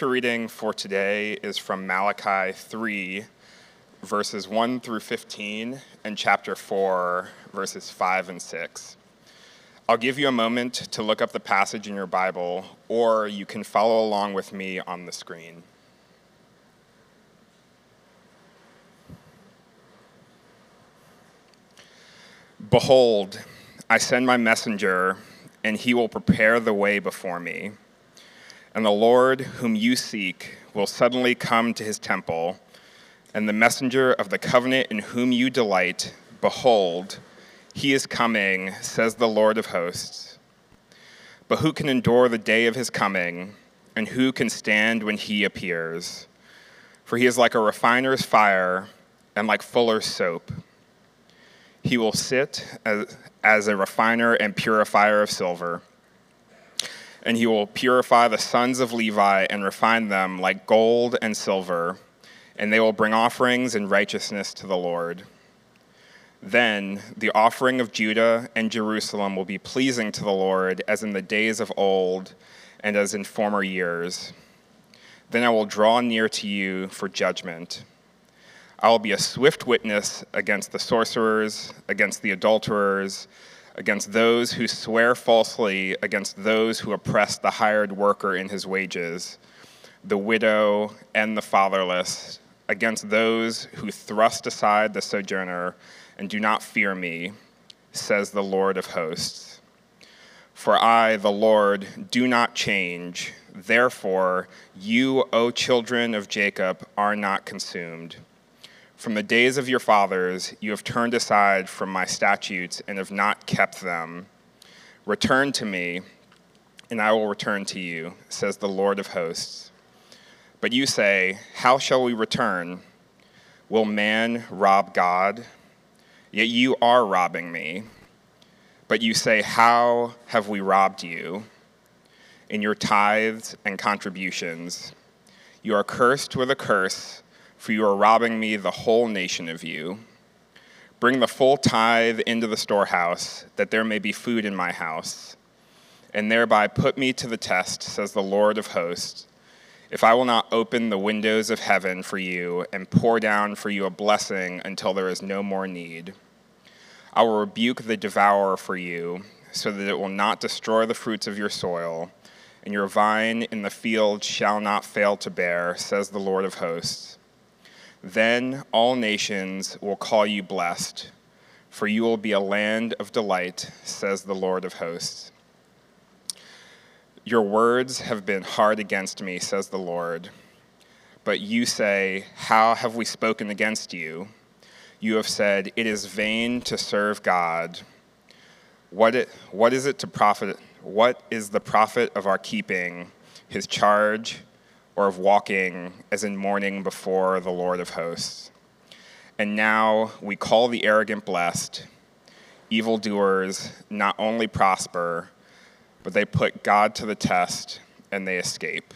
scripture reading for today is from Malachi 3, verses 1 through 15, and chapter 4, verses 5 and 6. I'll give you a moment to look up the passage in your Bible, or you can follow along with me on the screen. Behold, I send my messenger, and he will prepare the way before me. And the Lord whom you seek will suddenly come to his temple, and the messenger of the covenant in whom you delight, behold, he is coming, says the Lord of hosts. But who can endure the day of his coming, and who can stand when he appears? For he is like a refiner's fire and like fuller's soap. He will sit as a refiner and purifier of silver. And he will purify the sons of Levi and refine them like gold and silver, and they will bring offerings in righteousness to the Lord. Then the offering of Judah and Jerusalem will be pleasing to the Lord as in the days of old and as in former years. Then I will draw near to you for judgment. I will be a swift witness against the sorcerers, against the adulterers, against those who swear falsely, against those who oppress the hired worker in his wages, the widow and the fatherless, against those who thrust aside the sojourner and do not fear me, says the Lord of hosts. For I, the Lord, do not change. Therefore, you, O children of Jacob, are not consumed. From the days of your fathers, you have turned aside from my statutes and have not kept them. Return to me, and I will return to you, says the Lord of hosts. But you say, how shall we return? Will man rob God? Yet you are robbing me. But you say, how have we robbed you? In your tithes and contributions. You are cursed with a curse, for you are robbing me, the whole nation of you. Bring the full tithe into the storehouse, that there may be food in my house, and thereby put me to the test, says the Lord of hosts, if I will not open the windows of heaven for you and pour down for you a blessing until there is no more need. I will rebuke the devourer for you, so that it will not destroy the fruits of your soil, and your vine in the field shall not fail to bear, says the Lord of hosts. Then all nations will call you blessed, for you will be a land of delight, says the Lord of hosts. Your words have been hard against me, says the Lord. But you say, how have we spoken against you? You have said, it is vain to serve God. What is it to profit? What is the profit of our keeping his charge, or of walking as in mourning before the Lord of hosts? And now we call the arrogant blessed. Evildoers not only prosper, but they put God to the test, and they escape.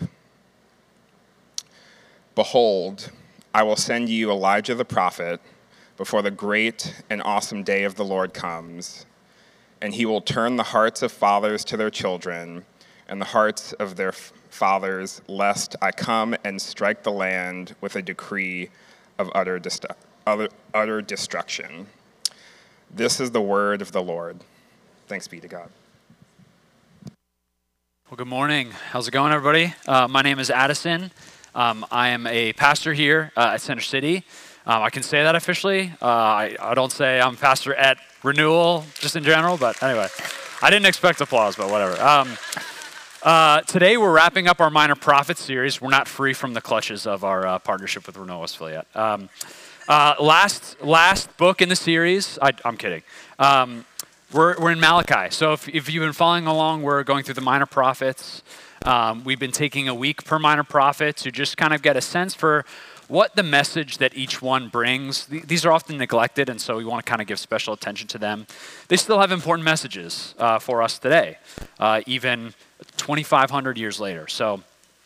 Behold, I will send you Elijah the prophet before the great and awesome day of the Lord comes, and he will turn the hearts of fathers to their children, and the hearts of their fathers, lest I come and strike the land with a decree of utter destruction. This is the word of the Lord. Thanks be to God. Well, good morning. How's it going, everybody? My name is Addison. I am a pastor here at Center City. I can say that officially. I don't say I'm pastor at Renewal, just in general, but anyway. I didn't expect applause, but whatever. Today we're wrapping up our Minor Prophets series. We're not free from the clutches of our partnership with Renewal Westphalia. Last book in the series, I'm kidding. We're in Malachi. So if you've been following along, we're going through the Minor Prophets. We've been taking a week per Minor Prophet to just kind of get a sense for what the message that each one brings. These are often neglected, and so we want to kind of give special attention to them. They still have important messages for us today, even 2,500 years later. So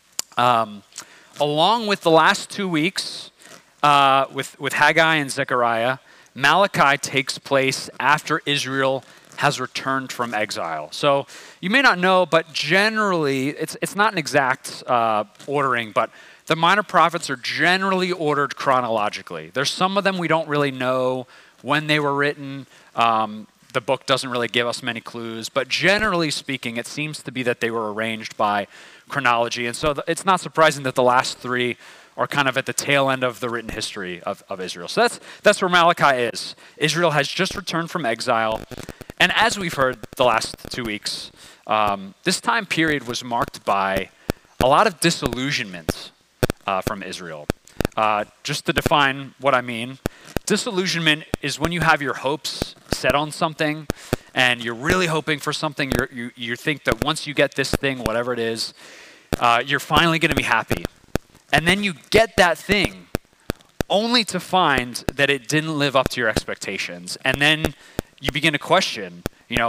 along with the last 2 weeks with Haggai and Zechariah, Malachi takes place after Israel has returned from exile. So you may not know, but generally, it's not an exact ordering, but the minor prophets are generally ordered chronologically. There's some of them we don't really know when they were written. The book doesn't really give us many clues, but generally speaking, it seems to be that they were arranged by chronology. And so it's not surprising that the last three are kind of at the tail end of the written history of Israel. So that's where Malachi is. Israel has just returned from exile. And as we've heard the last 2 weeks, this time period was marked by a lot of disillusionment from Israel. Just to define what I mean, disillusionment is when you have your hopes set on something and you're really hoping for something. You think that once you get this thing, whatever it is, you're finally going to be happy. And then you get that thing only to find that it didn't live up to your expectations. And then you begin to question,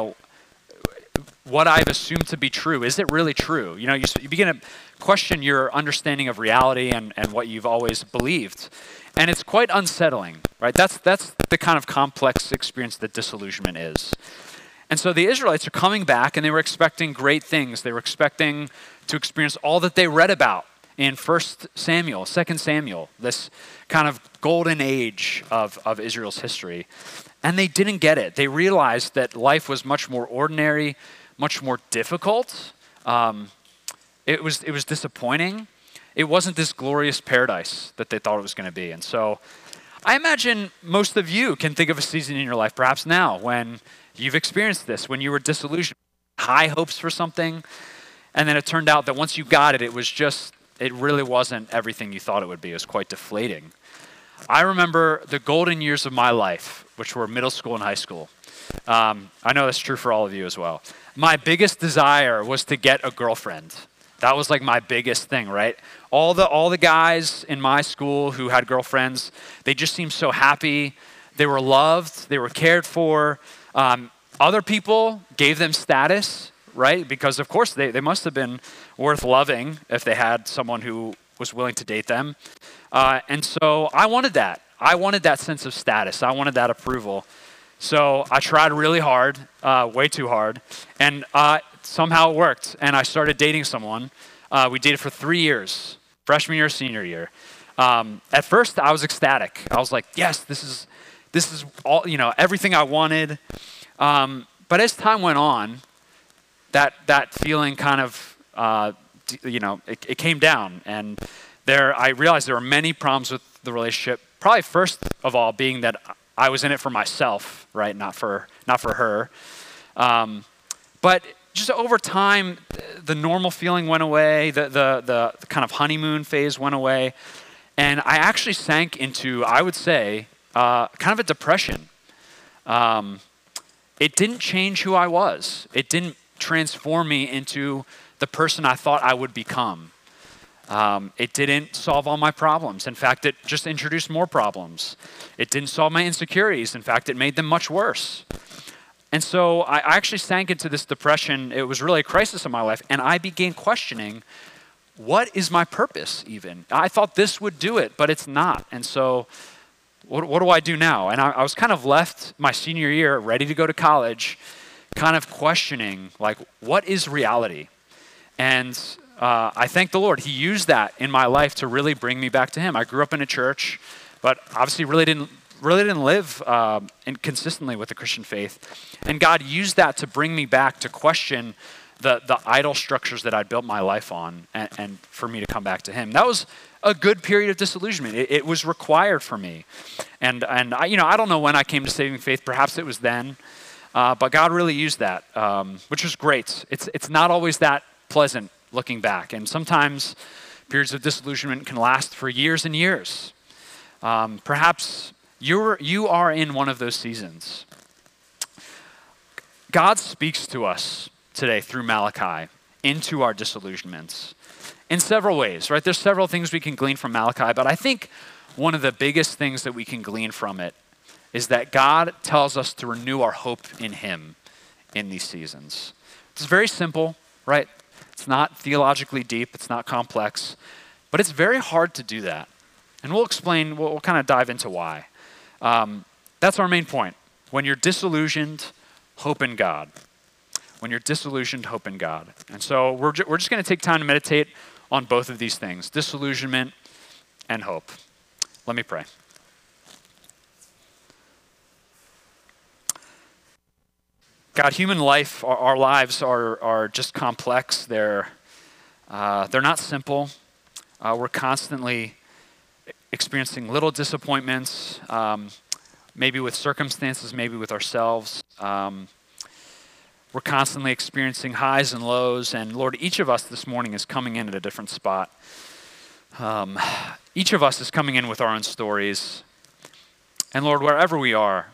what I've assumed to be true. Is it really true? You begin to question your understanding of reality and what you've always believed. And it's quite unsettling, right? That's the kind of complex experience that disillusionment is. And so the Israelites are coming back and they were expecting great things. They were expecting to experience all that they read about in 1 Samuel, 2 Samuel, this kind of golden age of Israel's history. And they didn't get it. They realized that life was much more ordinary, much more difficult. It was disappointing. It wasn't this glorious paradise that they thought it was going to be. And so I imagine most of you can think of a season in your life, perhaps now, when you've experienced this, when you were disillusioned, high hopes for something, and then it turned out that once you got it, it really wasn't everything you thought it would be. It was quite deflating. I remember the golden years of my life, which were middle school and high school. I know that's true for all of you as well. My biggest desire was to get a girlfriend. That was like my biggest thing, right? All the guys in my school who had girlfriends, they just seemed so happy. They were loved. They were cared for. Other people gave them status, right? Because of course they must have been worth loving if they had someone who was willing to date them. And so I wanted that. I wanted that sense of status. I wanted that approval. So I tried really hard, way too hard, and somehow it worked. And I started dating someone. We dated for 3 years, freshman year, senior year. At first, I was ecstatic. I was like, yes, this is all, everything I wanted. But as time went on, that feeling kind of, it came down. And I realized there were many problems with the relationship. Probably first of all being that I was in it for myself, right? Not for her. But just over time, the normal feeling went away. The kind of honeymoon phase went away. And I actually sank into, I would say, kind of a depression. It didn't change who I was. It didn't transform me into the person I thought I would become. It didn't solve all my problems. In fact, it just introduced more problems. It didn't solve my insecurities. In fact, it made them much worse. And so I actually sank into this depression. It was really a crisis in my life. And I began questioning, what is my purpose even? I thought this would do it, but it's not. And so what do I do now? And I was kind of left my senior year, ready to go to college, kind of questioning, like, what is reality? And I thank the Lord. He used that in my life to really bring me back to Him. I grew up in a church, but obviously really didn't live consistently with the Christian faith. And God used that to bring me back to question the idol structures that I'd built my life on, and for me to come back to Him. That was a good period of disillusionment. It was required for me. And I don't know when I came to saving faith. Perhaps it was then. But God really used that, which was great. It's not always that pleasant looking back. And sometimes periods of disillusionment can last for years and years. Perhaps you are in one of those seasons. God speaks to us today through Malachi into our disillusionments in several ways, right? There's several things we can glean from Malachi, but I think one of the biggest things that we can glean from it is that God tells us to renew our hope in Him in these seasons. It's very simple, right? It's not theologically deep, it's not complex, but it's very hard to do that. And we'll explain, we'll kind of dive into why. That's our main point. When you're disillusioned, hope in God. When you're disillusioned, hope in God. And so we're just going to take time to meditate on both of these things, disillusionment and hope. Let me pray. God, human life, our lives are just complex. They're not simple. We're constantly experiencing little disappointments, maybe with circumstances, maybe with ourselves. We're constantly experiencing highs and lows, and Lord, each of us this morning is coming in at a different spot. Each of us is coming in with our own stories. And Lord, wherever we are,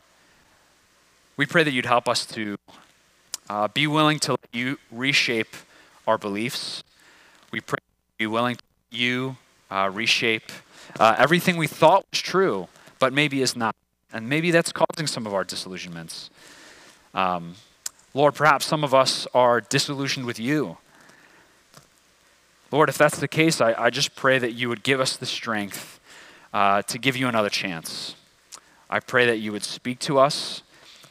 we pray that you'd help us to be willing to let you reshape our beliefs. We pray to be willing to let you reshape everything we thought was true, but maybe is not. And maybe that's causing some of our disillusionments. Lord, perhaps some of us are disillusioned with you. Lord, if that's the case, I just pray that you would give us the strength to give you another chance. I pray that you would speak to us,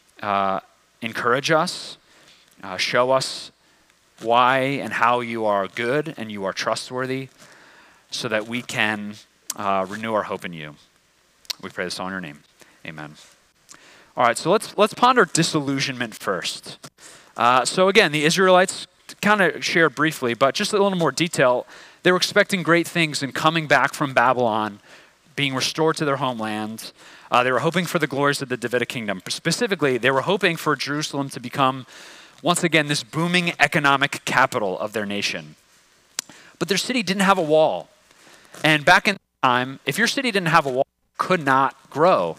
encourage us, show us why and how you are good and you are trustworthy so that we can renew our hope in you. We pray this all in your name. Amen. All right, so let's ponder disillusionment first. So again, the Israelites kind of shared briefly, but just a little more detail. They were expecting great things in coming back from Babylon, being restored to their homeland. They were hoping for the glories of the Davidic kingdom. Specifically, they were hoping for Jerusalem to become, once again, this booming economic capital of their nation. But their city didn't have a wall. And back in the time, if your city didn't have a wall, it could not grow.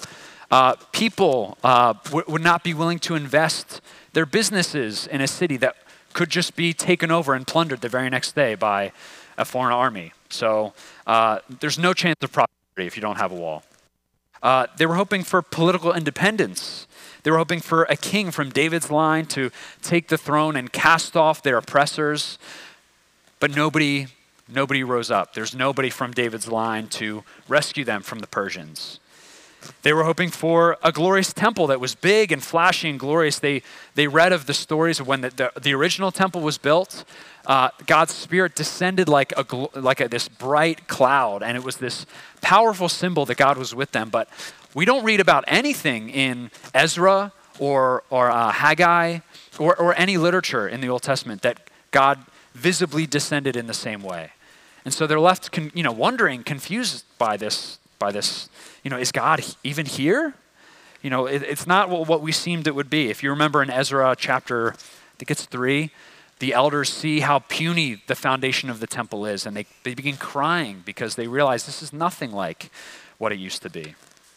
People would not be willing to invest their businesses in a city that could just be taken over and plundered the very next day by a foreign army. So there's no chance of prosperity if you don't have a wall. They were hoping for political independence. They were hoping for a king from David's line to take the throne and cast off their oppressors. But nobody rose up. There's nobody from David's line to rescue them from the Persians. They were hoping for a glorious temple that was big and flashy and glorious. They read of the stories of when the original temple was built. God's Spirit descended like this bright cloud, and it was this powerful symbol that God was with them. But we don't read about anything in Ezra or Haggai or any literature in the Old Testament that God visibly descended in the same way. And so they're left wondering, confused by this. Is God even here? It's not what we seemed it would be. If you remember in Ezra chapter, I think it's 3, the elders see how puny the foundation of the temple is, and they begin crying because they realize this is nothing like what it used to be.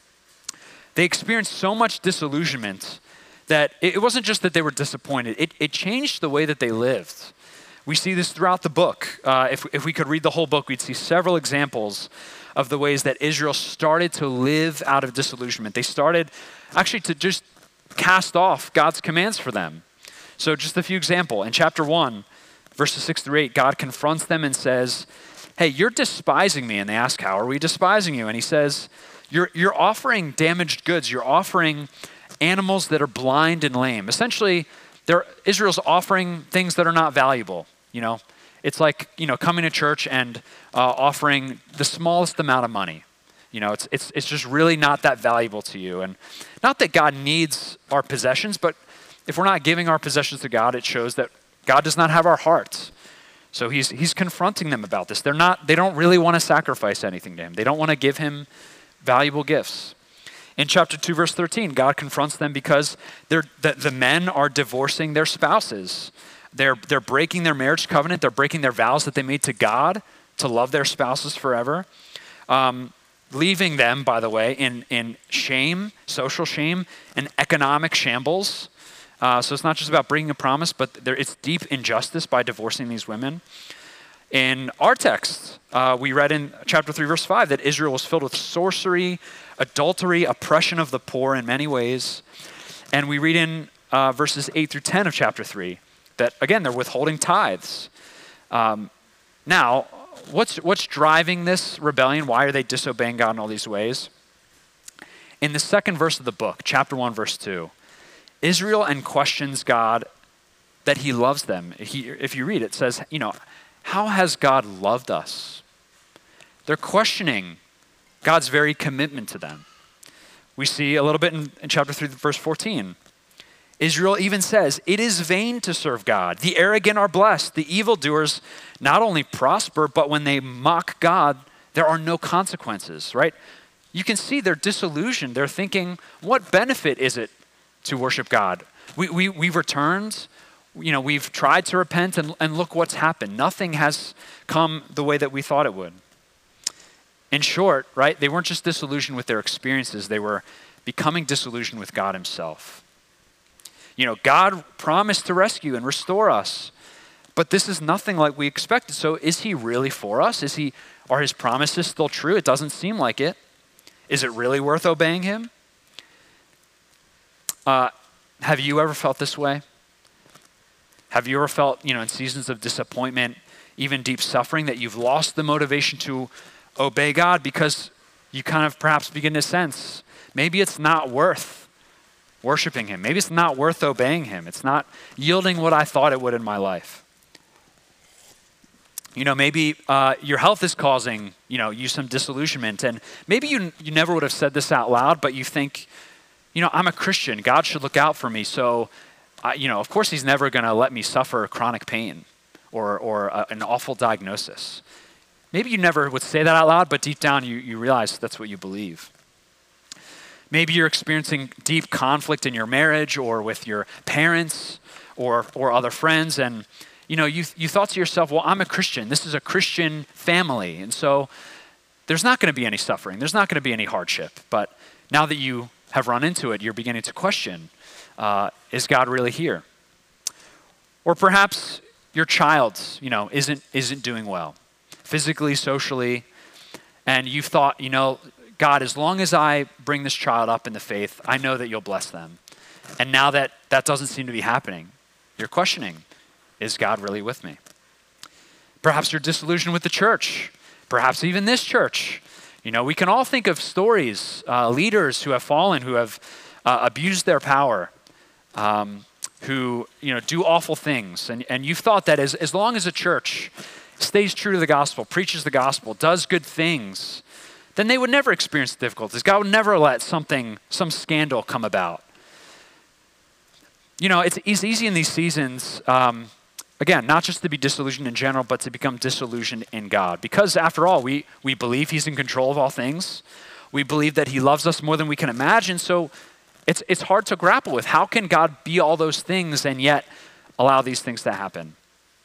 They experienced so much disillusionment that it wasn't just that they were disappointed. It changed the way that they lived. We see this throughout the book. If we could read the whole book, we'd see several examples of the ways that Israel started to live out of disillusionment. They started actually to just cast off God's commands for them. So just a few examples. In chapter 1, verses 6-8, God confronts them and says, hey, you're despising me. And they ask, how are we despising you? And he says, you're offering damaged goods. You're offering animals that are blind and lame. Essentially, Israel's offering things that are not valuable, It's like, coming to church and offering the smallest amount of money. It's just really not that valuable to you. And not that God needs our possessions, but if we're not giving our possessions to God, it shows that God does not have our hearts. So he's confronting them about this. They don't really want to sacrifice anything to him. They don't want to give him valuable gifts. In chapter 2, verse 13, God confronts them because the men are divorcing their spouses. They're breaking their marriage covenant. They're breaking their vows that they made to God to love their spouses forever. Leaving them, by the way, in shame, social shame, and economic shambles. So it's not just about breaking a promise, but it's deep injustice by divorcing these women. In our text, we read in chapter 3, verse 5, that Israel was filled with sorcery, adultery, oppression of the poor in many ways. And we read in verses 8-10 of chapter 3 that, again, they're withholding tithes. Now, what's driving this rebellion? Why are they disobeying God in all these ways? In the second verse of the book, chapter 1, verse 2, Israel and questions God that he loves them. If you read it, it says, how has God loved us? They're questioning God's very commitment to them. We see a little bit in chapter 3, verse 14. Israel even says, it is vain to serve God. The arrogant are blessed. The evildoers not only prosper, but when they mock God, there are no consequences, right? You can see they're disillusioned. They're thinking, what benefit is it to worship God? We've returned. We've tried to repent, and look what's happened. Nothing has come the way that we thought it would. In short, right, they weren't just disillusioned with their experiences. They were becoming disillusioned with God himself. God promised to rescue and restore us, but this is nothing like we expected. So is he really for us? Are his promises still true? It doesn't seem like it. Is it really worth obeying him? Have you ever felt this way? Have you ever felt, in seasons of disappointment, even deep suffering, that you've lost the motivation to obey God because you kind of perhaps begin to sense maybe it's not worth worshiping him. Maybe it's not worth obeying him. It's not yielding what I thought it would in my life. Maybe your health is causing, you some disillusionment. And maybe you never would have said this out loud, but you think, I'm a Christian. God should look out for me. So, of course he's never going to let me suffer chronic pain or an awful diagnosis. Maybe you never would say that out loud, but deep down you realize that's what you believe. Maybe you're experiencing deep conflict in your marriage or with your parents or other friends, and you thought to yourself, well, I'm a Christian. This is a Christian family, and so there's not going to be any suffering. There's not going to be any hardship. But now that you have run into it, you're beginning to question, is God really here? Or perhaps your child, isn't doing well, physically, socially, and you've thought, God, as long as I bring this child up in the faith, I know that you'll bless them. And now that doesn't seem to be happening, you're questioning, is God really with me? Perhaps you're disillusioned with the church, perhaps even this church. We can all think of stories, leaders who have fallen, who have abused their power, who do awful things. And you've thought that as long as a church stays true to the gospel, preaches the gospel, does good things, then they would never experience difficulties. God would never let some scandal come about. It's easy in these seasons, again, not just to be disillusioned in general, but to become disillusioned in God. Because after all, we believe he's in control of all things. We believe that he loves us more than we can imagine. So it's hard to grapple with. How can God be all those things and yet allow these things to happen?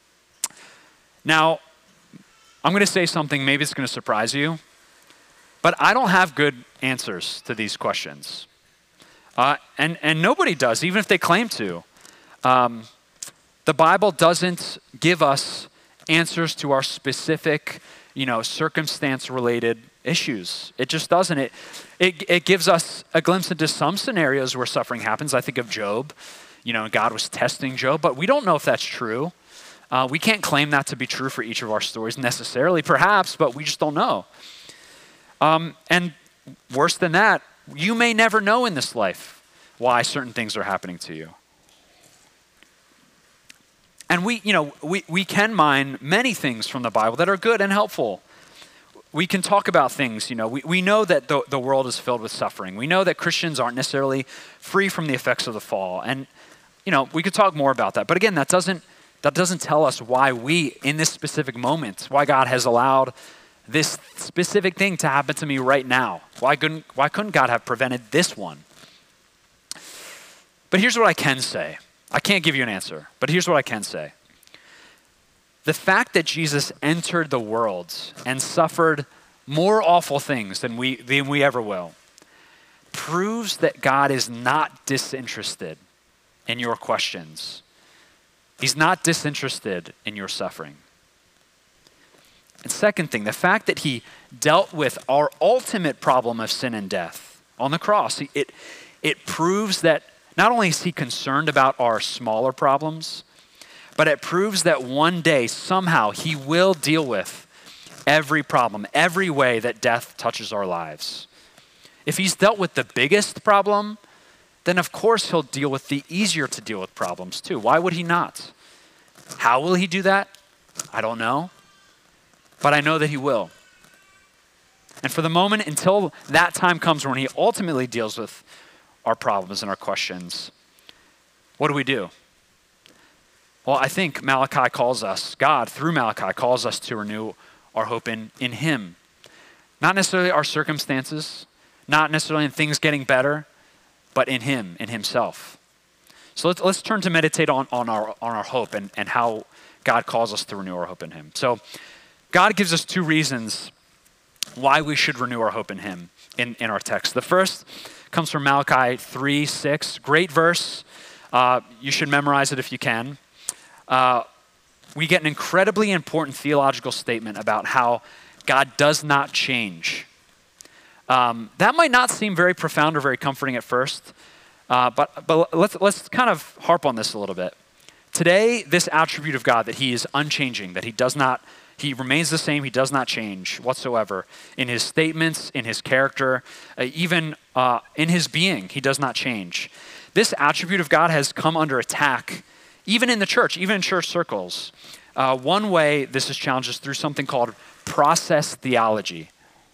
Now, I'm going to say something, maybe it's going to surprise you. But I don't have good answers to these questions. And nobody does, even if they claim to. The Bible doesn't give us answers to our specific, circumstance-related issues. It just doesn't. It gives us a glimpse into some scenarios where suffering happens. I think of Job. God was testing Job, but we don't know if that's true. We can't claim that to be true for each of our stories necessarily, perhaps, but we just don't know. And worse than that, you may never know in this life why certain things are happening to you. And we can mine many things from the Bible that are good and helpful. We can talk about things, we know that the world is filled with suffering. We know that Christians aren't necessarily free from the effects of the fall. And, we could talk more about that. But again, that doesn't tell us why we, in this specific moment, why God has allowed this specific thing to happen to me right now. Why couldn't God have prevented this one? But here's what I can say. I can't give you an answer, but here's what I can say. The fact that Jesus entered the world and suffered more awful things than we ever will proves that God is not disinterested in your questions. He's not disinterested in your suffering. And second thing, the fact that he dealt with our ultimate problem of sin and death on the cross, it proves that not only is he concerned about our smaller problems, but it proves that one day, somehow, he will deal with every problem, every way that death touches our lives. If he's dealt with the biggest problem, then of course he'll deal with the easier to deal with problems too. Why would he not? How will he do that? I don't know, but I know that he will. And for the moment, until that time comes when he ultimately deals with our problems and our questions, what do? Well, I think Malachi calls us, God through Malachi calls us to renew our hope in him. Not necessarily our circumstances, not necessarily in things getting better, but in him, in himself. So let's turn to meditate on our hope and how God calls us to renew our hope in him. So God gives us two reasons why we should renew our hope in him in our text. The first comes from Malachi 3:6. Great verse. You should memorize it if you can. We get an incredibly important theological statement about how God does not change. That might not seem very profound or very comforting at first, but let's kind of harp on this a little bit. Today, this attribute of God, that he is unchanging, that he remains the same, he does not change whatsoever in his statements, in his character, even in his being, he does not change. This attribute of God has come under attack, even in the church, even in church circles. One way this is challenged is through something called process theology.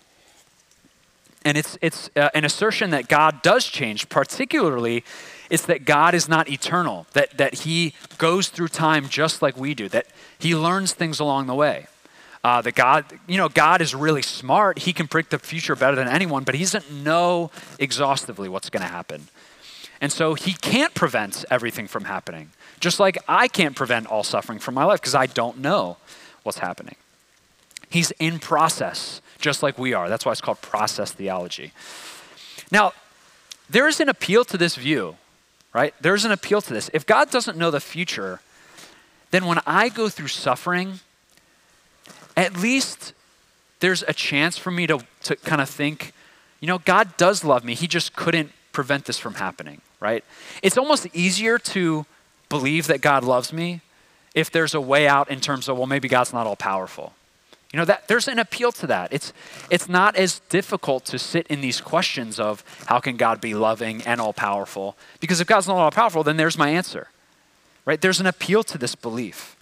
And it's an assertion that God does change. Particularly, it's that God is not eternal, that he goes through time just like we do, that he learns things along the way. That God is really smart. He can predict the future better than anyone, but he doesn't know exhaustively what's going to happen. And so he can't prevent everything from happening. Just like I can't prevent all suffering from my life because I don't know what's happening. He's in process, just like we are. That's why it's called process theology. Now, there is an appeal to this view, right? There's an appeal to this. If God doesn't know the future, then when I go through suffering, at least there's a chance for me to kind of think, God does love me. He just couldn't prevent this from happening, right? It's almost easier to believe that God loves me if there's a way out in terms of, well, maybe God's not all powerful. That there's an appeal to that. It's not as difficult to sit in these questions of how can God be loving and all powerful? Because if God's not all powerful, then there's my answer, right? There's an appeal to this belief.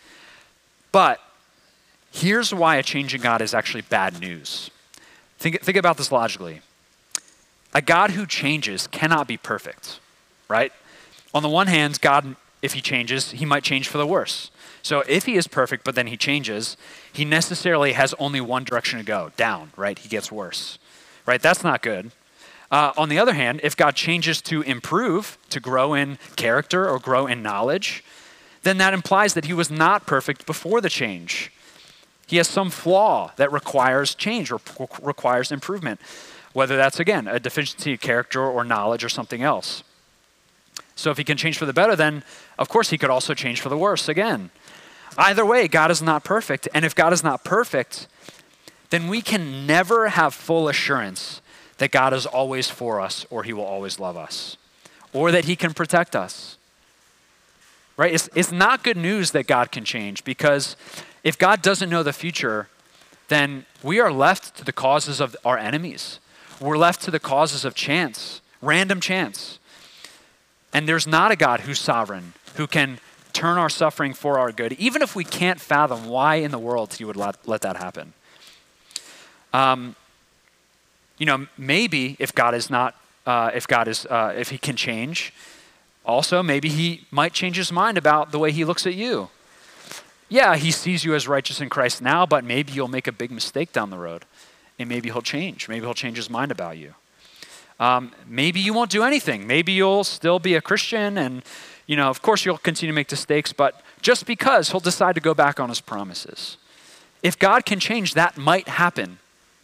But here's why a changing God is actually bad news. Think about this logically. A God who changes cannot be perfect, right? On the one hand, God, if he changes, he might change for the worse. So if he is perfect, but then he changes, he necessarily has only one direction to go, down, right? He gets worse, right? That's not good. On the other hand, if God changes to improve, to grow in character or grow in knowledge, then that implies that he was not perfect before the change. He has some flaw that requires change or requires improvement, whether that's, again, a deficiency of character or knowledge or something else. So if he can change for the better, then of course he could also change for the worse again. Either way, God is not perfect. And if God is not perfect, then we can never have full assurance that God is always for us or he will always love us or that he can protect us. Right? It's not good news that God can change, because if God doesn't know the future, then we are left to the causes of our enemies. We're left to the causes of chance, random chance. And there's not a God who's sovereign, who can turn our suffering for our good, even if we can't fathom why in the world he would let that happen. Maybe if God is not, if he can change, also maybe he might change his mind about the way he looks at you. Yeah, he sees you as righteous in Christ now, but maybe you'll make a big mistake down the road, and maybe he'll change. Maybe he'll change his mind about you. Maybe you won't do anything. Maybe you'll still be a Christian, and of course you'll continue to make mistakes, but just because he'll decide to go back on his promises. If God can change, that might happen.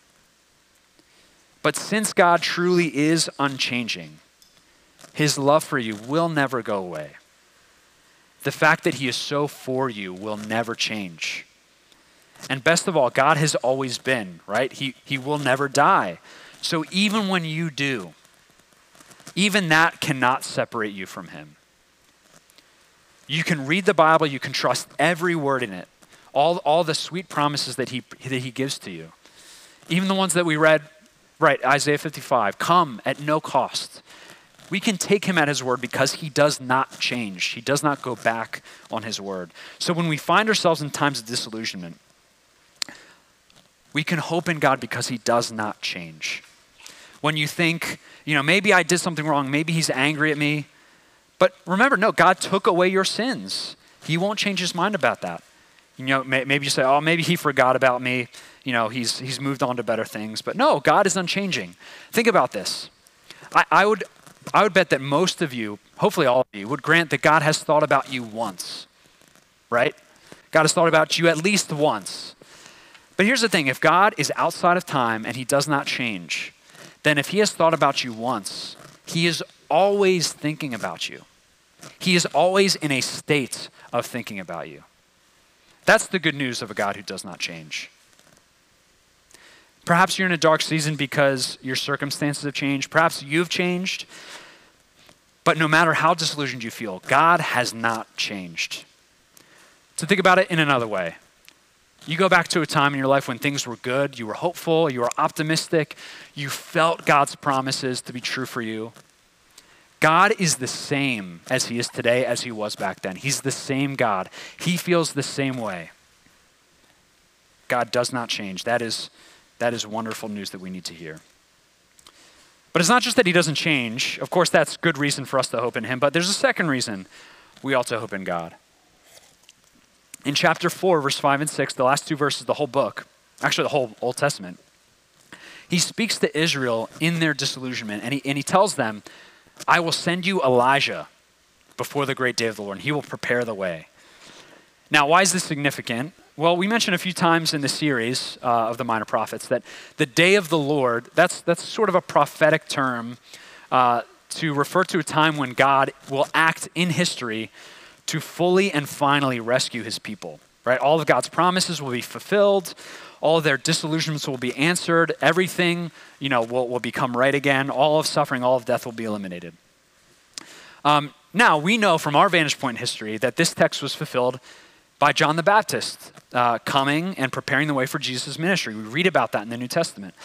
But since God truly is unchanging, his love for you will never go away. The fact that he is so for you will never change. And best of all, God has always been, right? He will never die. So even when you do, even that cannot separate you from him. You can read the Bible, you can trust every word in it, all the sweet promises that he gives to you. Even the ones that we read, right, Isaiah 55, come at no cost. we can take him at his word because he does not change. He does not go back on his word. So when we find ourselves in times of disillusionment, we can hope in God because he does not change. When you think, maybe I did something wrong, maybe he's angry at me. But remember, no, God took away your sins. He won't change his mind about that. Maybe you say, oh, maybe he forgot about me. He's moved on to better things. But no, God is unchanging. Think about this. I would bet that most of you, hopefully all of you, would grant that God has thought about you once, right? God has thought about you at least once. But here's the thing. If God is outside of time and he does not change, then if he has thought about you once, he is always thinking about you. He is always in a state of thinking about you. That's the good news of a God who does not change. Perhaps you're in a dark season because your circumstances have changed. Perhaps you've changed. But no matter how disillusioned you feel, God has not changed. So think about it in another way. You go back to a time in your life when things were good, you were hopeful, you were optimistic, you felt God's promises to be true for you. God is the same as he is today as he was back then. He's the same God. He feels the same way. God does not change. That is wonderful news that we need to hear. But it's not just that he doesn't change. Of course, that's good reason for us to hope in him, but there's a second reason we ought to hope in God. In chapter 4, verse 5 and 6, the last two verses of the whole book, actually the whole Old Testament, he speaks to Israel in their disillusionment, and he tells them, I will send you Elijah before the great day of the Lord, and he will prepare the way. Now, why is this significant? Well, we mentioned a few times in the series of the Minor Prophets that the day of the Lord, that's sort of a prophetic term to refer to a time when God will act in history to fully and finally rescue his people, right? All of God's promises will be fulfilled. All of their disillusionments will be answered. Everything, will become right again. All of suffering, all of death will be eliminated. Now, we know from our vantage point in history that this text was fulfilled by John the Baptist coming and preparing the way for Jesus' ministry. We read about that in the New Testament.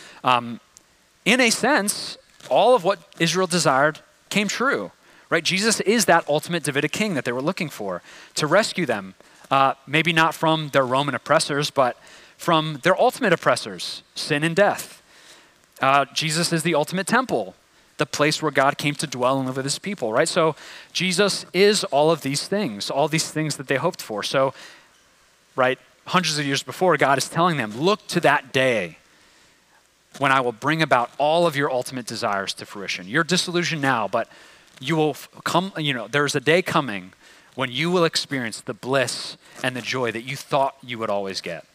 In a sense, all of what Israel desired came true. Right? Jesus is that ultimate Davidic king that they were looking for to rescue them, maybe not from their Roman oppressors, but from their ultimate oppressors, sin and death. Jesus is the ultimate temple, the place where God came to dwell and live with his people, right? So Jesus is all these things that they hoped for. So, right, hundreds of years before, God is telling them, look to that day when I will bring about all of your ultimate desires to fruition. You're disillusioned now, but you will come, there's a day coming when you will experience the bliss and the joy that you thought you would always get.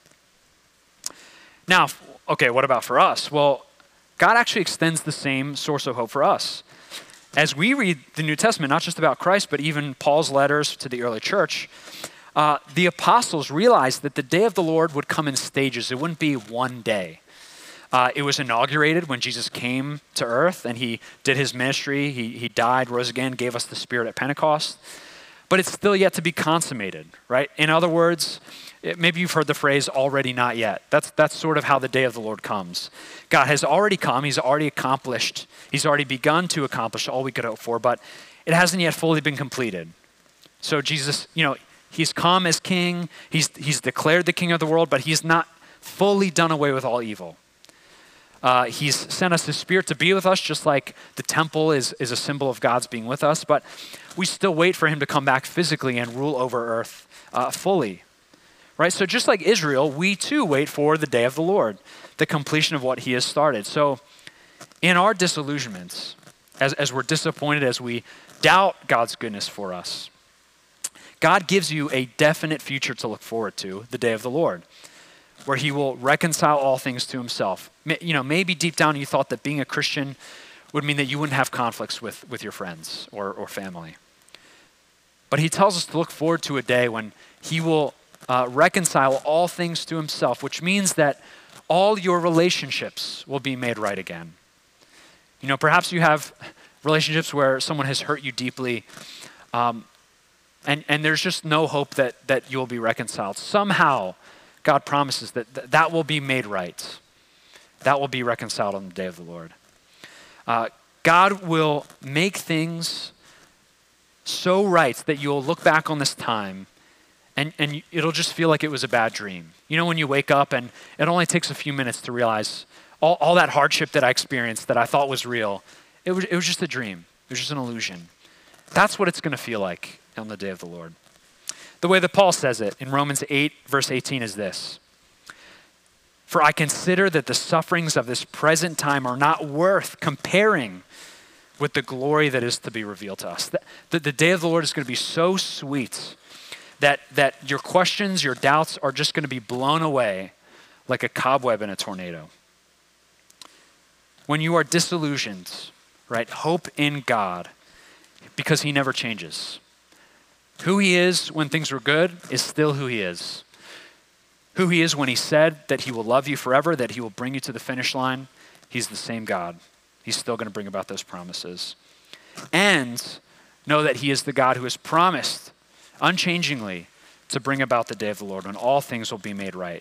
Now, okay, what about for us? Well, God actually extends the same source of hope for us. As we read the New Testament, not just about Christ, but even Paul's letters to the early church, the apostles realized that the day of the Lord would come in stages. It wouldn't be one day. It was inaugurated when Jesus came to earth and he did his ministry. He died, rose again, gave us the Spirit at Pentecost. But it's still yet to be consummated, right? In other words, maybe you've heard the phrase, already not yet. That's sort of how the day of the Lord comes. God has already come. He's already accomplished. He's already begun to accomplish all we could hope for, but it hasn't yet fully been completed. So Jesus, he's come as king. He's declared the king of the world, but he's not fully done away with all evil. He's sent us his Spirit to be with us, just like the temple is a symbol of God's being with us, but we still wait for him to come back physically and rule over earth fully, right? So just like Israel, we too wait for the day of the Lord, the completion of what he has started. So in our disillusionments, as we're disappointed, as we doubt God's goodness for us, God gives you a definite future to look forward to, the day of the Lord, where he will reconcile all things to himself. Maybe deep down you thought that being a Christian would mean that you wouldn't have conflicts with your friends or family. But he tells us to look forward to a day when he will reconcile all things to himself, which means that all your relationships will be made right again. Perhaps you have relationships where someone has hurt you deeply, and there's just no hope that you'll be reconciled. Somehow, God promises that will be made right. That will be reconciled on the day of the Lord. God God will make things so right that you'll look back on this time and it'll just feel like it was a bad dream. You know, when you wake up and it only takes a few minutes to realize all that hardship that I experienced that I thought was real, it was just a dream. It was just an illusion. That's what it's going to feel like on the day of the Lord. The way that Paul says it in Romans 8, verse 18 is this: "For I consider that the sufferings of this present time are not worth comparing with the glory that is to be revealed to us." The day of the Lord is going to be so sweet that your questions, your doubts are just going to be blown away like a cobweb in a tornado. When you are disillusioned, right, hope in God because he never changes. Who he is when things were good is still who he is. Who he is when he said that he will love you forever, that he will bring you to the finish line, he's the same God. He's still going to bring about those promises. And know that he is the God who has promised unchangingly to bring about the day of the Lord when all things will be made right.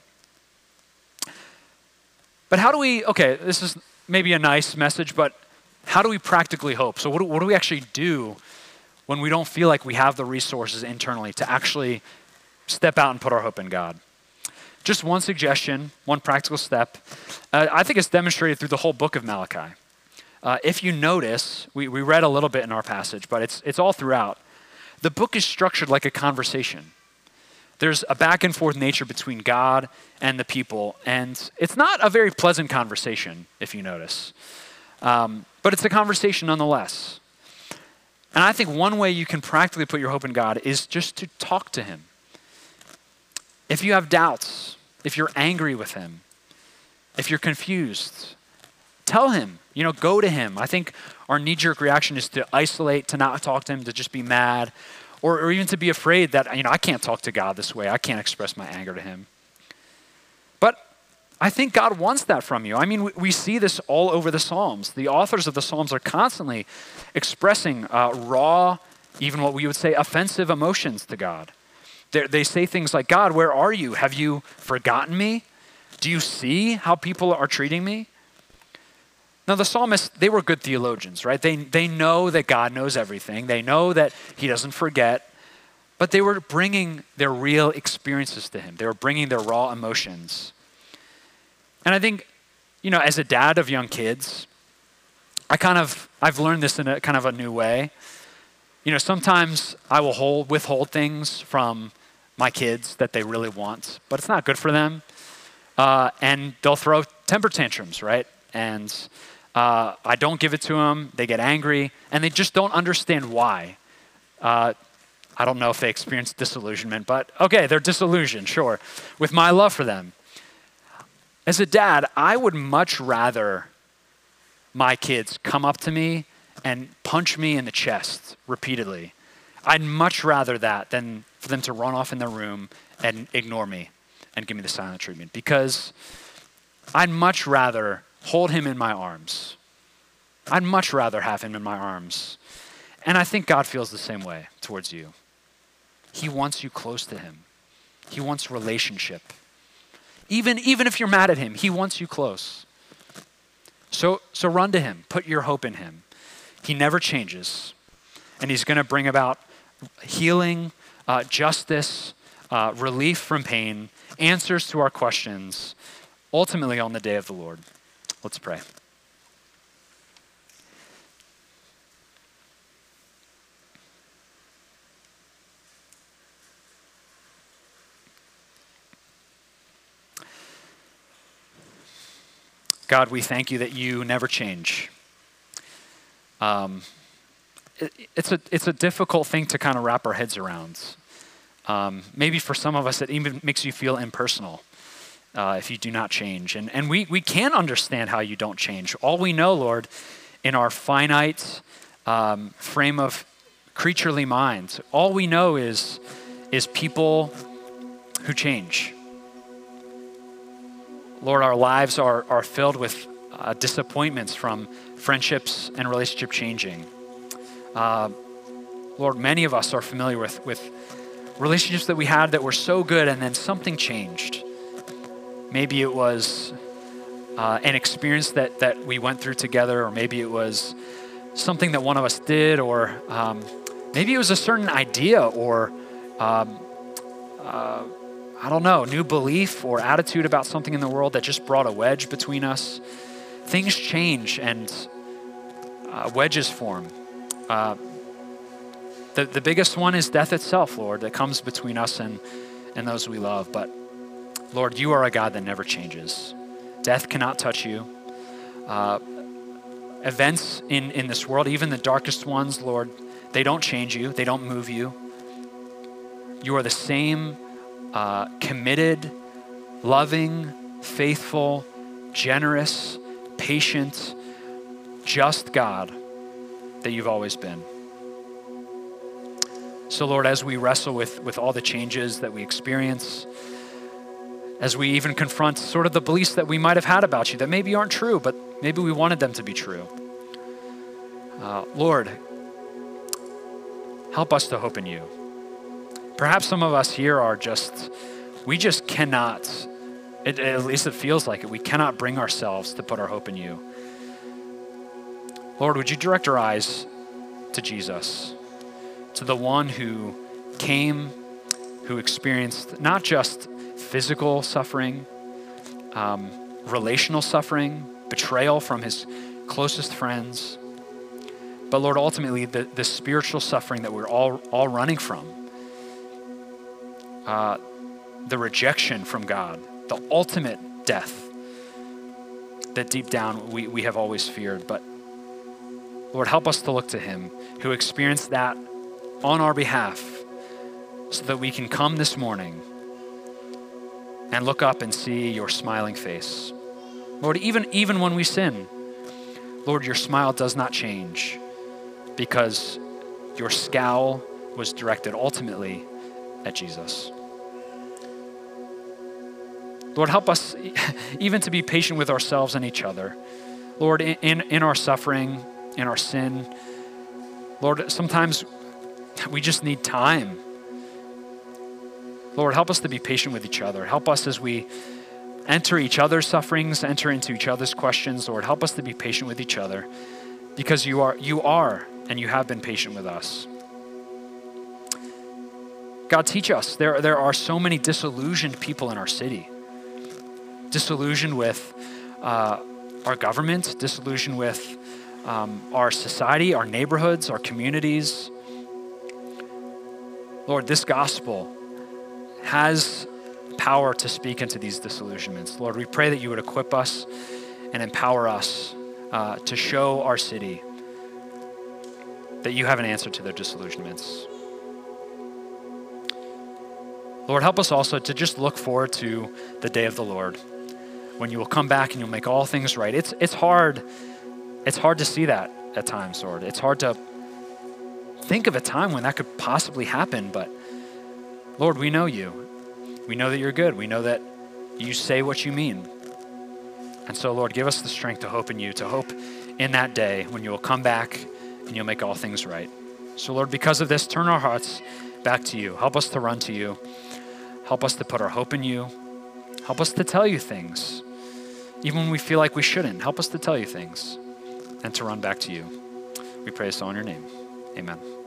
But how do we, okay, this is maybe a nice message, but how do we practically hope? So what do we actually do when we don't feel like we have the resources internally to actually step out and put our hope in God? Just one suggestion, one practical step. I think it's demonstrated through the whole book of Malachi. If you notice, we read a little bit in our passage, but it's all throughout. The book is structured like a conversation. There's a back and forth nature between God and the people, and it's not a very pleasant conversation, if you notice. But it's a conversation nonetheless. And I think one way you can practically put your hope in God is just to talk to him. If you have doubts, if you're angry with him, if you're confused, tell him, go to him. I think our knee-jerk reaction is to isolate, to not talk to him, to just be mad, or even to be afraid that, I can't talk to God this way. I can't express my anger to him. But I think God wants that from you. We see this all over the Psalms. The authors of the Psalms are constantly expressing raw, even what we would say offensive emotions to God. They say things like, God, where are you? Have you forgotten me? Do you see how people are treating me? Now, the psalmists, they were good theologians, right? They know that God knows everything. They know that he doesn't forget. But they were bringing their real experiences to him. They were bringing their raw emotions. And I think, as a dad of young kids, I've learned this in a kind of a new way. Sometimes I will withhold things from my kids that they really want, but it's not good for them. And they'll throw temper tantrums, right? And I don't give it to them. They get angry, and they just don't understand why. I don't know if they experience disillusionment, but okay, they're disillusioned, sure, with my love for them. As a dad, I would much rather my kids come up to me and punch me in the chest repeatedly. I'd much rather that than for them to run off in their room and ignore me and give me the silent treatment, because I'd much rather hold him in my arms. I'd much rather have him in my arms. And I think God feels the same way towards you. He wants you close to him. He wants relationship. Even if you're mad at him, he wants you close. So run to him. Put your hope in him. He never changes. And he's going to bring about healing, justice, relief from pain, answers to our questions, ultimately on the day of the Lord. Let's pray. God, we thank you that you never change. It's a difficult thing to kind of wrap our heads around. Maybe for some of us, it even makes you feel impersonal if you do not change. And we can understand how you don't change. All we know, Lord, in our finite frame of creaturely minds, all we know is people who change. Lord, our lives are filled with disappointments from friendships and relationship changing. Lord, many of us are familiar with relationships that we had that were so good and then something changed. Maybe it was an experience that we went through together, or maybe it was something that one of us did, or maybe it was a certain idea, or I don't know, new belief or attitude about something in the world that just brought a wedge between us. Things change and wedges form. The biggest one is death itself, Lord, that comes between us and those we love. But Lord, you are a God that never changes. Death cannot touch you. Events in this world, even the darkest ones, Lord, they don't change you. They don't move you. You are the same committed, loving, faithful, generous, patient, just God that you've always been. So Lord, as we wrestle with all the changes that we experience, as we even confront sort of the beliefs that we might have had about you that maybe aren't true, but maybe we wanted them to be true. Lord, help us to hope in you. Perhaps some of us here are we just cannot, at least it feels like it, we cannot bring ourselves to put our hope in you. Lord, would you direct our eyes to Jesus, to the one who came, who experienced not just physical suffering, relational suffering, betrayal from his closest friends, but Lord, ultimately the spiritual suffering that we're all running from, the rejection from God, the ultimate death that deep down we have always feared. But Lord, help us to look to him who experienced that on our behalf, so that we can come this morning and look up and see your smiling face. Lord, even when we sin, Lord, your smile does not change, because your scowl was directed ultimately at Jesus. Lord, help us even to be patient with ourselves and each other. Lord, in our suffering, in our sin, Lord, sometimes we just need time. Lord, help us to be patient with each other. Help us as we enter each other's sufferings, enter into each other's questions. Lord, help us to be patient with each other, because you are and you have been patient with us. God, teach us. There are so many disillusioned people in our city. Disillusioned with our government, disillusioned with our society, our neighborhoods, our communities. Lord, this gospel has power to speak into these disillusionments. Lord, we pray that you would equip us and empower us to show our city that you have an answer to their disillusionments. Lord, help us also to just look forward to the day of the Lord, when you will come back and you'll make all things right. It's hard to see that at times, Lord. It's hard to think of a time when that could possibly happen, but Lord, we know you. We know that you're good. We know that you say what you mean. And so, Lord, give us the strength to hope in you, to hope in that day when you will come back and you'll make all things right. So, Lord, because of this, turn our hearts back to you. Help us to run to you. Help us to put our hope in you. Help us to tell you things, even when we feel like we shouldn't. Help us to tell you things and to run back to you. We pray this all in your name. Amen.